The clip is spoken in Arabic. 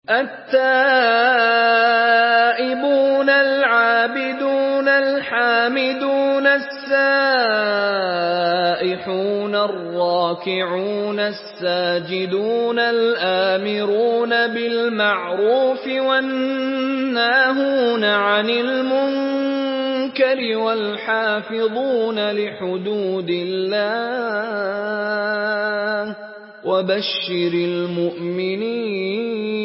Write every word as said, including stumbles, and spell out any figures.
التائبون العابدون الحامدون السائحون الراكعون الساجدون الآمرون بالمعروف والناهون عن المنكر والحافظون لحدود الله وبشر المؤمنين